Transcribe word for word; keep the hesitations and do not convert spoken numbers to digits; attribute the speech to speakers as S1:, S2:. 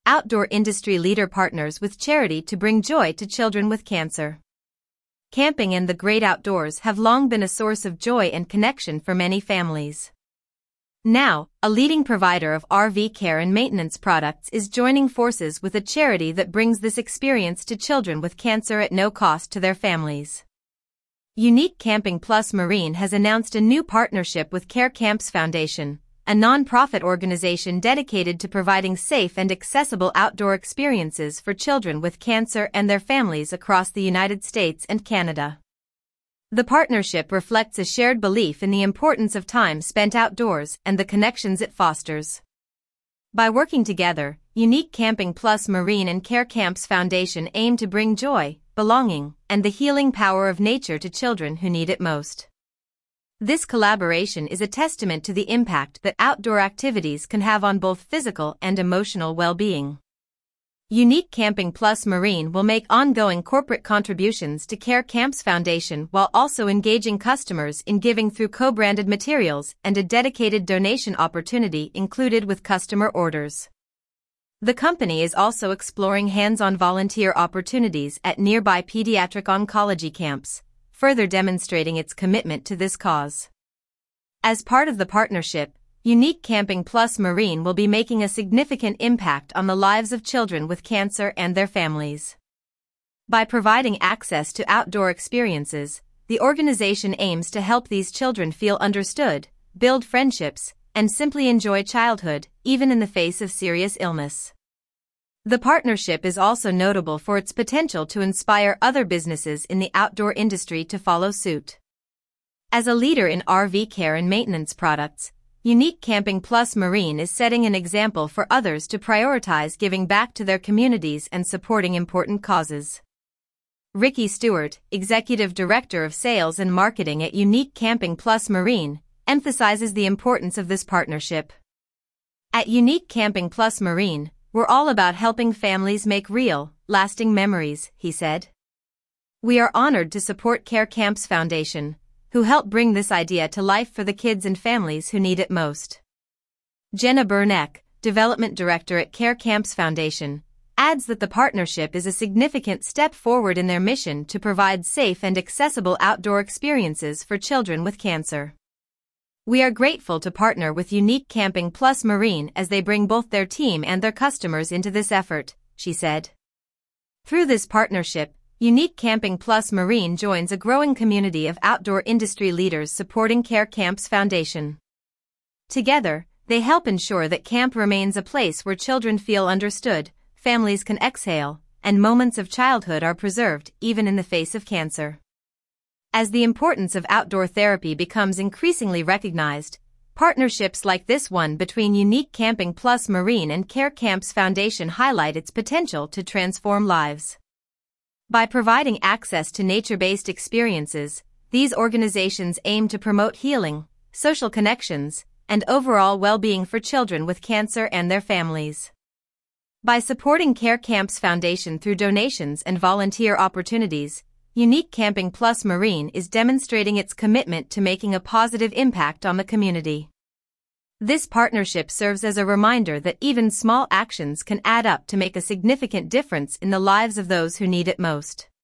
S1: outdoor industry leader partners with charity to bring joy to children with cancer. Camping and the great outdoors have long been a source of joy and connection for many families. Now, a leading provider of R V care and maintenance products is joining forces with a charity that brings this experience to children with cancer at no cost to their families. Unique Camping Plus Marine has announced a new partnership with Care Camps Foundation, a non-profit organization dedicated to providing safe and accessible outdoor experiences for children with cancer and their families across the United States and Canada. The partnership reflects a shared belief in the importance of time spent outdoors and the connections it fosters. By working together, Unique Camping Plus Marine and Care Camps Foundation aim to bring joy, belonging, and the healing power of nature to children who need it most. This collaboration is a testament to the impact that outdoor activities can have on both physical and emotional well-being. Unique Camping Plus Marine will make ongoing corporate contributions to Care Camps Foundation while also engaging customers in giving through co-branded materials and a dedicated donation opportunity included with customer orders. The company is also exploring hands-on volunteer opportunities at nearby pediatric oncology camps, further demonstrating its commitment to this cause. As part of the partnership, Unique Camping Plus Marine will be making a significant impact on the lives of children with cancer and their families. By providing access to outdoor experiences, the organization aims to help these children feel understood, build friendships, and simply enjoy childhood, even in the face of serious illness. The partnership is also notable for its potential to inspire other businesses in the outdoor industry to follow suit. As a leader in R V care and maintenance products, Unique Camping Plus Marine is setting an example for others to prioritize giving back to their communities and supporting important causes. Ricky Stewart, Executive Director of Sales and Marketing at Unique Camping Plus Marine, emphasizes the importance of this partnership. At Unique Camping Plus Marine, we're all about helping families make real, lasting memories, he said. We are honored to support Care Camps Foundation, who helped bring this idea to life for the kids and families who need it most. Jenna Burnett, Development Director at Care Camps Foundation, adds that the partnership is a significant step forward in their mission to provide safe and accessible outdoor experiences for children with cancer. We are grateful to partner with Unique Camping Plus Marine as they bring both their team and their customers into this effort, she said. Through this partnership, Unique Camping Plus Marine joins a growing community of outdoor industry leaders supporting Care Camps Foundation. Together, they help ensure that camp remains a place where children feel understood, families can exhale, and moments of childhood are preserved even in the face of cancer. As the importance of outdoor therapy becomes increasingly recognized, partnerships like this one between Unique Camping Plus Marine and Care Camps Foundation highlight its potential to transform lives. By providing access to nature-based experiences, these organizations aim to promote healing, social connections, and overall well-being for children with cancer and their families. By supporting Care Camps Foundation through donations and volunteer opportunities, Unique Camping Plus Marine is demonstrating its commitment to making a positive impact on the community. This partnership serves as a reminder that even small actions can add up to make a significant difference in the lives of those who need it most.